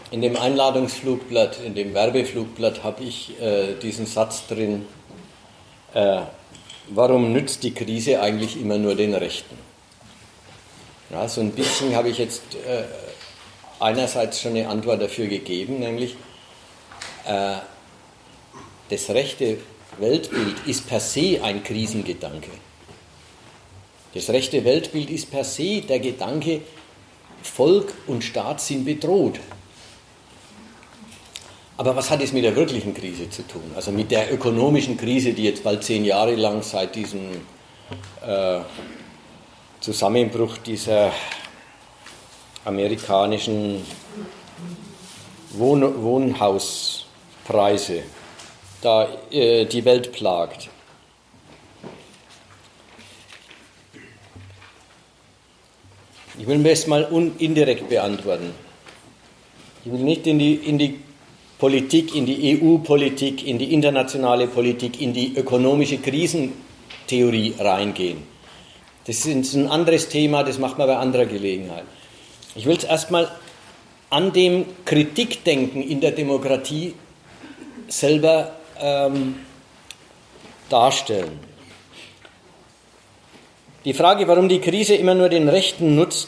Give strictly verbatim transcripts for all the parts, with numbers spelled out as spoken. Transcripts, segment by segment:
in dem Einladungsflugblatt, in dem Werbeflugblatt habe ich äh, diesen Satz drin, äh, warum nützt die Krise eigentlich immer nur den Rechten? Ja, so ein bisschen habe ich jetzt äh, einerseits schon eine Antwort dafür gegeben, nämlich äh, das rechte Weltbild ist per se ein Krisengedanke. Das rechte Weltbild ist per se der Gedanke, Volk und Staat sind bedroht. Aber was hat es mit der wirklichen Krise zu tun? Also mit der ökonomischen Krise, die jetzt bald zehn Jahre lang seit diesem äh, Zusammenbruch dieser amerikanischen Wohn- Wohnhauspreise da äh, die Welt plagt. Ich will mir das mal un- indirekt beantworten. Ich will nicht in die, in die Politik, in die E U-Politik, in die internationale Politik, in die ökonomische Krisentheorie reingehen. Das ist ein anderes Thema, das macht man bei anderer Gelegenheit. Ich will es erstmal an dem Kritikdenken in der Demokratie selber ähm, darstellen. Die Frage, warum die Krise immer nur den Rechten nutzt,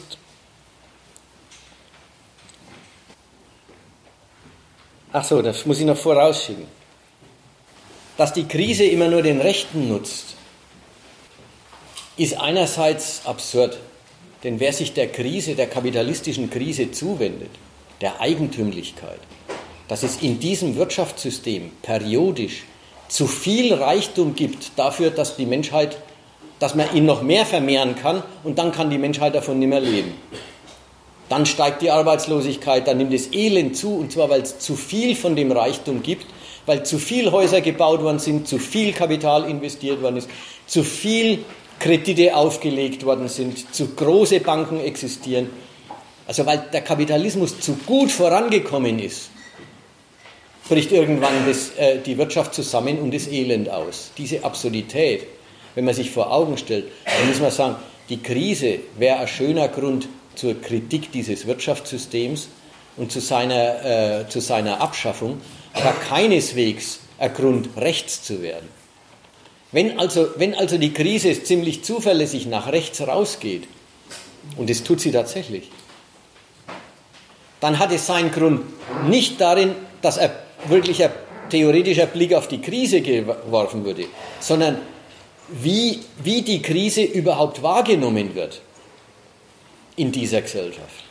ach so, das muss ich noch vorausschieben. Dass die Krise immer nur den Rechten nutzt, ist einerseits absurd. Denn wer sich der Krise, der kapitalistischen Krise zuwendet, der Eigentümlichkeit, dass es in diesem Wirtschaftssystem periodisch zu viel Reichtum gibt dafür, dass die Menschheit, dass man ihn noch mehr vermehren kann und dann kann die Menschheit davon nicht mehr leben. Dann steigt die Arbeitslosigkeit, dann nimmt das Elend zu, und zwar, weil es zu viel von dem Reichtum gibt, weil zu viel Häuser gebaut worden sind, zu viel Kapital investiert worden ist, zu viel Kredite aufgelegt worden sind, zu große Banken existieren. Also weil der Kapitalismus zu gut vorangekommen ist, bricht irgendwann das, äh, die Wirtschaft zusammen und das Elend aus. Diese Absurdität, wenn man sich vor Augen stellt, dann muss man sagen, die Krise wäre ein schöner Grund zur Kritik dieses Wirtschaftssystems und zu seiner, äh, zu seiner Abschaffung, aber keineswegs ein Grund, rechts zu werden. Wenn also, wenn also die Krise ziemlich zuverlässig nach rechts rausgeht, und das tut sie tatsächlich, dann hat es seinen Grund nicht darin, dass ein wirklich ein theoretischer Blick auf die Krise geworfen wurde, sondern wie, wie die Krise überhaupt wahrgenommen wird in dieser Gesellschaft.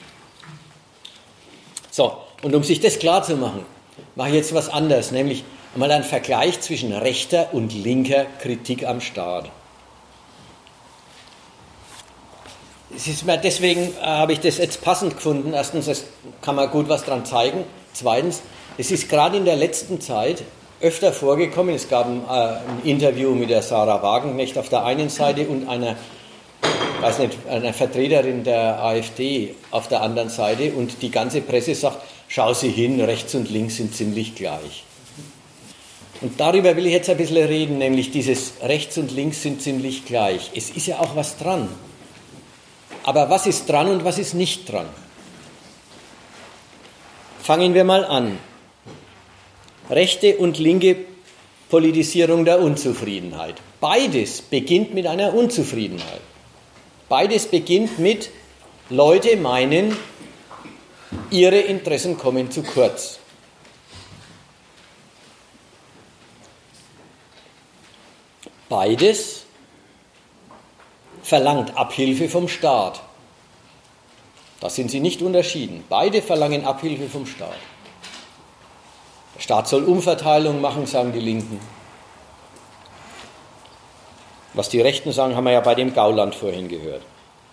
So, und um sich das klarzumachen, mache ich jetzt was anderes, nämlich mal einen Vergleich zwischen rechter und linker Kritik am Staat. Es ist mir deswegen äh, habe ich das jetzt passend gefunden. Erstens, es kann man gut was dran zeigen. Zweitens, es ist gerade in der letzten Zeit öfter vorgekommen. Es gab ein, äh, ein Interview mit der Sarah Wagenknecht auf der einen Seite und einer, weiß nicht, einer Vertreterin der AfD auf der anderen Seite. Und die ganze Presse sagt, schau sie hin, rechts und links sind ziemlich gleich. Und darüber will ich jetzt ein bisschen reden, nämlich dieses rechts und links sind ziemlich gleich. Es ist ja auch was dran. Aber was ist dran und was ist nicht dran? Fangen wir mal an. Rechte und linke Politisierung der Unzufriedenheit. Beides beginnt mit einer Unzufriedenheit. Beides beginnt mit, Leute meinen, ihre Interessen kommen zu kurz. Beides verlangt Abhilfe vom Staat. Da sind sie nicht unterschieden. Beide verlangen Abhilfe vom Staat. Der Staat soll Umverteilung machen, sagen die Linken. Was die Rechten sagen, haben wir ja bei dem Gauland vorhin gehört.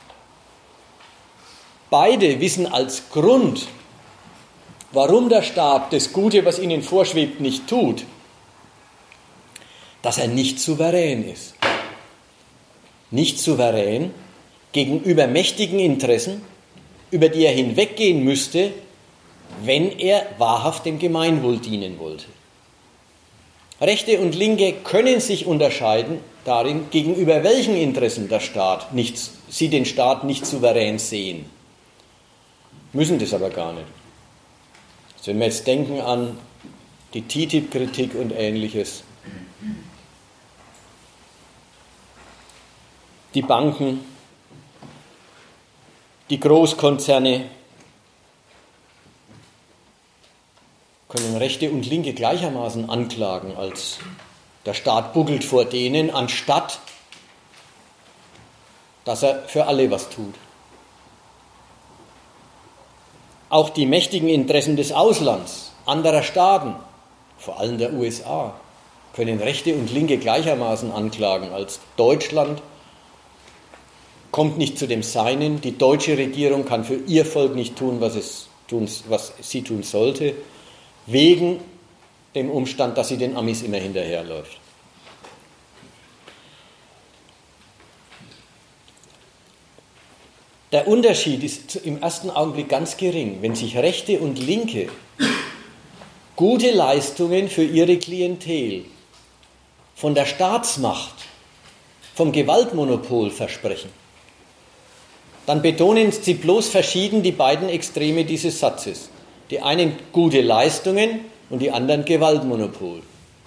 Beide wissen als Grund, warum der Staat das Gute, was ihnen vorschwebt, nicht tut, dass er nicht souverän ist. Nicht souverän gegenüber mächtigen Interessen, über die er hinweggehen müsste, wenn er wahrhaft dem Gemeinwohl dienen wollte. Rechte und Linke können sich unterscheiden darin, gegenüber welchen Interessen der Staat nicht, sie den Staat nicht souverän sehen. Müssen das aber gar nicht. Wenn wir jetzt denken an die T T I P-Kritik und Ähnliches, die Banken, die Großkonzerne können Rechte und Linke gleichermaßen anklagen, als der Staat buckelt vor denen, anstatt dass er für alle was tut. Auch die mächtigen Interessen des Auslands, anderer Staaten, vor allem der U S A, können Rechte und Linke gleichermaßen anklagen, als Deutschland kommt nicht zu dem Seinen, die deutsche Regierung kann für ihr Volk nicht tun, was, es tun, was sie tun sollte, wegen dem Umstand, dass sie den Amis immer hinterherläuft. Der Unterschied ist im ersten Augenblick ganz gering. Wenn sich Rechte und Linke gute Leistungen für ihre Klientel von der Staatsmacht, vom Gewaltmonopol versprechen, dann betonen sie bloß verschieden die beiden Extreme dieses Satzes. Die einen gute Leistungen und die anderen Gewaltmonopol.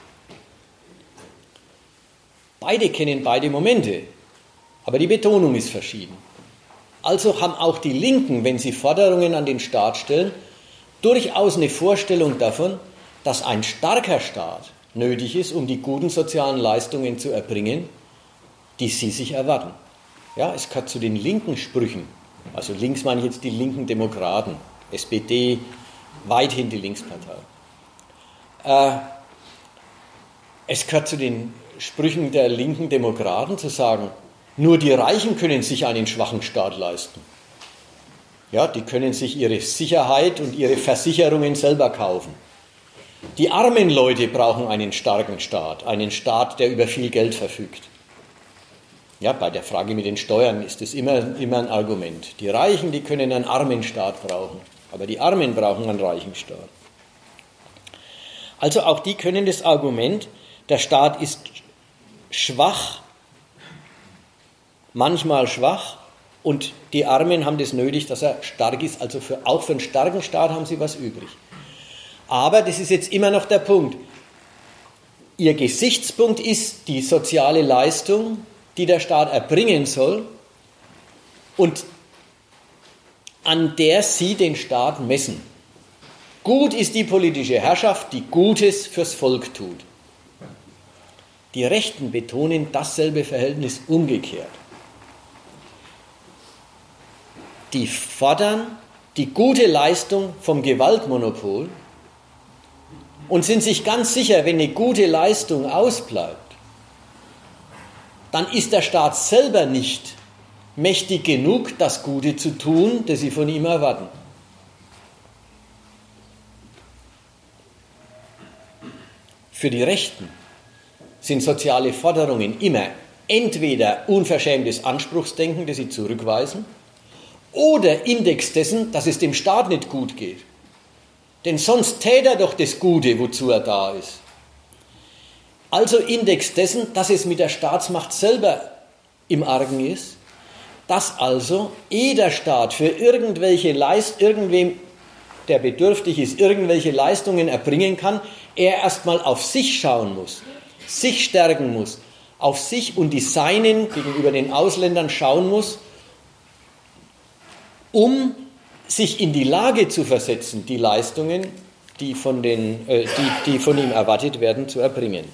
Beide kennen beide Momente, aber die Betonung ist verschieden. Also haben auch die Linken, wenn sie Forderungen an den Staat stellen, durchaus eine Vorstellung davon, dass ein starker Staat nötig ist, um die guten sozialen Leistungen zu erbringen, die sie sich erwarten. Ja, es gehört zu den linken Sprüchen, also links meine ich jetzt die linken Demokraten, S P D, weithin die Linkspartei. Äh, es gehört zu den Sprüchen der linken Demokraten zu sagen, nur die Reichen können sich einen schwachen Staat leisten. Ja, die können sich ihre Sicherheit und ihre Versicherungen selber kaufen. Die armen Leute brauchen einen starken Staat, einen Staat, der über viel Geld verfügt. Ja, bei der Frage mit den Steuern ist das immer, immer ein Argument. Die Reichen, die können einen armen Staat brauchen, aber die Armen brauchen einen reichen Staat. Also auch die können das Argument, der Staat ist schwach, manchmal schwach, und die Armen haben das nötig, dass er stark ist. Also für, auch für einen starken Staat haben sie was übrig. Aber das ist jetzt immer noch der Punkt. Ihr Gesichtspunkt ist die soziale Leistung, die der Staat erbringen soll und an der sie den Staat messen. Gut ist die politische Herrschaft, die Gutes fürs Volk tut. Die Rechten betonen dasselbe Verhältnis umgekehrt. Die fordern die gute Leistung vom Gewaltmonopol und sind sich ganz sicher, wenn eine gute Leistung ausbleibt, dann ist der Staat selber nicht mächtig genug, das Gute zu tun, das sie von ihm erwarten. Für die Rechten sind soziale Forderungen immer entweder unverschämtes Anspruchsdenken, das sie zurückweisen, oder Index dessen, dass es dem Staat nicht gut geht. Denn sonst täte er doch das Gute, wozu er da ist. Also Index dessen, dass es mit der Staatsmacht selber im Argen ist, dass also, ehe der Staat für irgendwelche Leist, irgendwem, der bedürftig ist, irgendwelche Leistungen erbringen kann, er erstmal auf sich schauen muss, sich stärken muss, auf sich und die Seinen gegenüber den Ausländern schauen muss, um sich in die Lage zu versetzen, die Leistungen, die von, den, äh, die, die von ihm erwartet werden, zu erbringen.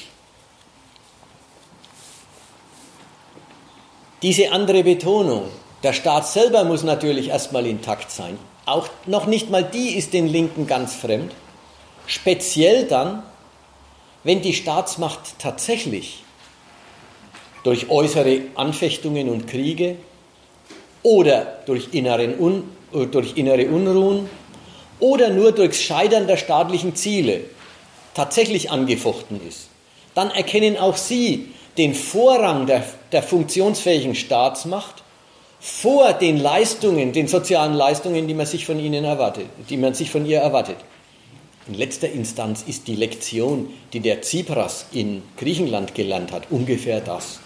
Diese andere Betonung, der Staat selber muss natürlich erstmal intakt sein. Auch noch nicht mal die ist den Linken ganz fremd. Speziell dann, wenn die Staatsmacht tatsächlich durch äußere Anfechtungen und Kriege oder durch, inneren Un, durch innere Unruhen oder nur durchs Scheitern der staatlichen Ziele tatsächlich angefochten ist, dann erkennen auch sie den Vorrang der, der funktionsfähigen Staatsmacht vor den Leistungen, den sozialen Leistungen, die man sich von ihnen erwartet, die man sich von ihr erwartet. In letzter Instanz ist die Lektion, die der Tsipras in Griechenland gelernt hat, ungefähr das.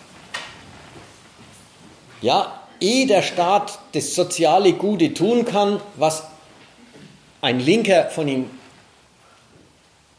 Ja, ehe der Staat das soziale Gute tun kann, was ein Linker von ihm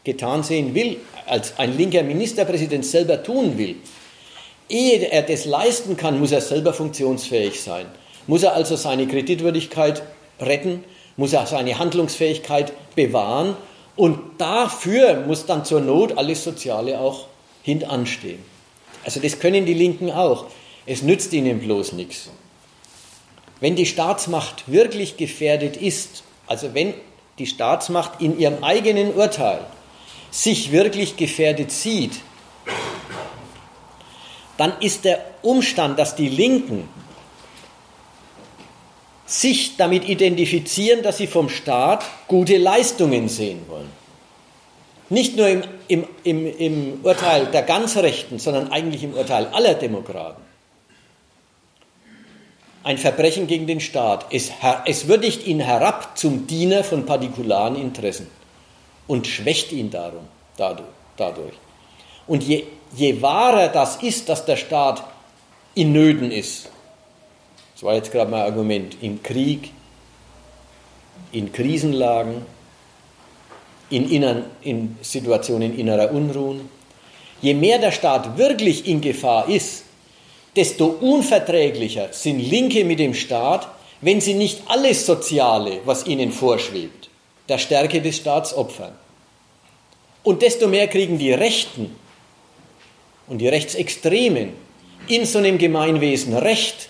getan sehen will, als ein linker Ministerpräsident selber tun will, ehe er das leisten kann, muss er selber funktionsfähig sein. Muss er also seine Kreditwürdigkeit retten, muss er seine Handlungsfähigkeit bewahren und dafür muss dann zur Not alles Soziale auch hintanstehen. Also das können die Linken auch. Es nützt ihnen bloß nichts. Wenn die Staatsmacht wirklich gefährdet ist, also wenn die Staatsmacht in ihrem eigenen Urteil sich wirklich gefährdet sieht, dann ist der Umstand, dass die Linken sich damit identifizieren, dass sie vom Staat gute Leistungen sehen wollen. Nicht nur im, im, im, im Urteil der ganz Rechten, sondern eigentlich im Urteil aller Demokraten. Ein Verbrechen gegen den Staat. Es, es würdigt ihn herab zum Diener von partikularen Interessen und schwächt ihn darum, dadurch. Und je, je wahrer das ist, dass der Staat in Nöten ist, das war jetzt gerade mein Argument, im Krieg, in Krisenlagen, in, innern, in Situationen innerer Unruhen, je mehr der Staat wirklich in Gefahr ist, desto unverträglicher sind Linke mit dem Staat, wenn sie nicht alles Soziale, was ihnen vorschwebt, der Stärke des Staats opfern. Und desto mehr kriegen die Rechten und die Rechtsextremen in so einem Gemeinwesen Recht,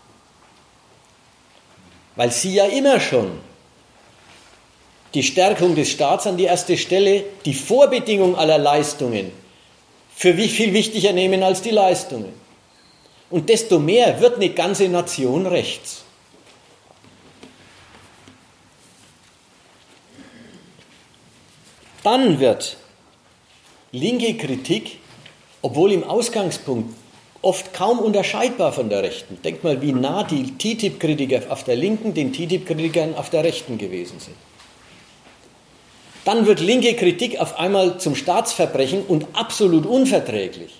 weil sie ja immer schon die Stärkung des Staats an die erste Stelle, die Vorbedingung aller Leistungen, für wie viel wichtiger nehmen als die Leistungen. Und desto mehr wird eine ganze Nation rechts. Dann wird linke Kritik, obwohl im Ausgangspunkt oft kaum unterscheidbar von der Rechten. Denkt mal, wie nah die T T I P-Kritiker auf der Linken den T T I P-Kritikern auf der Rechten gewesen sind. Dann wird linke Kritik auf einmal zum Staatsverbrechen und absolut unverträglich.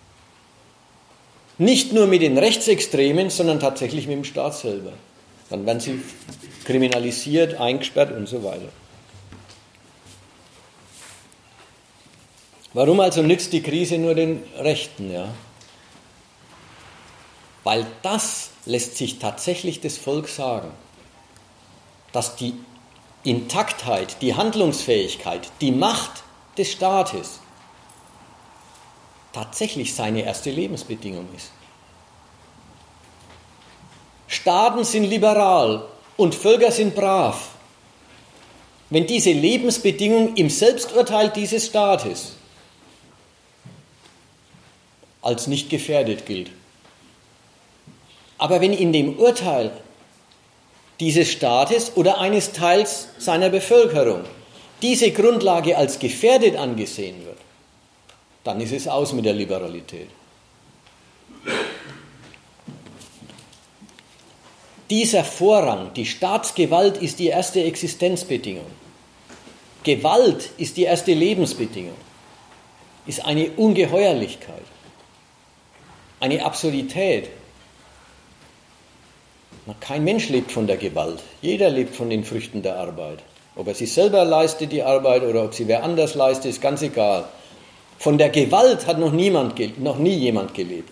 Nicht nur mit den Rechtsextremen, sondern tatsächlich mit dem Staat selber. Dann werden sie kriminalisiert, eingesperrt und so weiter. Warum also nützt die Krise nur den Rechten? Ja? Weil das lässt sich tatsächlich das Volk sagen, dass die Intaktheit, die Handlungsfähigkeit, die Macht des Staates tatsächlich seine erste Lebensbedingung ist. Staaten sind liberal und Völker sind brav. Wenn diese Lebensbedingung im Selbsturteil dieses Staates als nicht gefährdet gilt. Aber wenn in dem Urteil dieses Staates oder eines Teils seiner Bevölkerung diese Grundlage als gefährdet angesehen wird, dann ist es aus mit der Liberalität. Dieser Vorrang, die Staatsgewalt ist die erste Existenzbedingung. Gewalt ist die erste Lebensbedingung. Ist eine Ungeheuerlichkeit, eine Absurdität. Kein Mensch lebt von der Gewalt. Jeder lebt von den Früchten der Arbeit. Ob er sie selber leistet, die Arbeit, oder ob sie wer anders leistet, ist ganz egal. Von der Gewalt hat noch niemand, noch nie jemand gelebt.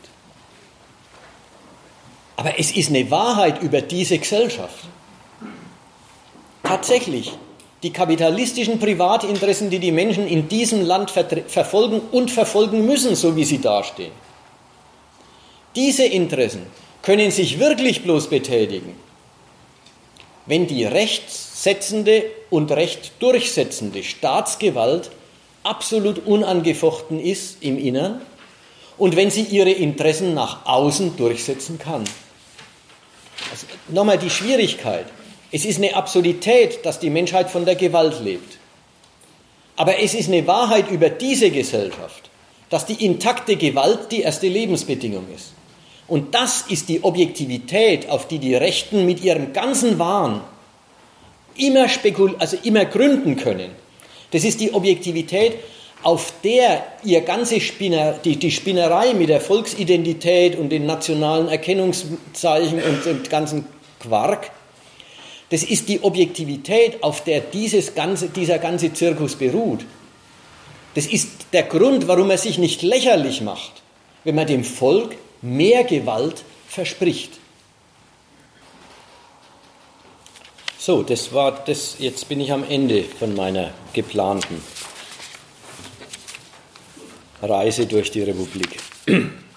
Aber es ist eine Wahrheit über diese Gesellschaft. Tatsächlich, die kapitalistischen Privatinteressen, die die Menschen in diesem Land ver- verfolgen und verfolgen müssen, so wie sie dastehen. Diese Interessen können sich wirklich bloß betätigen, wenn die rechtssetzende und recht durchsetzende Staatsgewalt absolut unangefochten ist im Innern und wenn sie ihre Interessen nach außen durchsetzen kann. Also nochmal die Schwierigkeit. Es ist eine Absurdität, dass die Menschheit von der Gewalt lebt. Aber es ist eine Wahrheit über diese Gesellschaft, dass die intakte Gewalt die erste Lebensbedingung ist. Und das ist die Objektivität, auf die die Rechten mit ihrem ganzen Wahn immer spekul- also immer gründen können. Das ist die Objektivität, auf der ihr ganze Spinner, die, die Spinnerei mit der Volksidentität und den nationalen Erkennungszeichen und dem ganzen Quark, das ist die Objektivität, auf der dieses ganze, dieser ganze Zirkus beruht. Das ist der Grund, warum er sich nicht lächerlich macht, wenn man dem Volk mehr Gewalt verspricht. So, das war das. Jetzt bin ich am Ende von meiner geplanten Reise durch die Republik.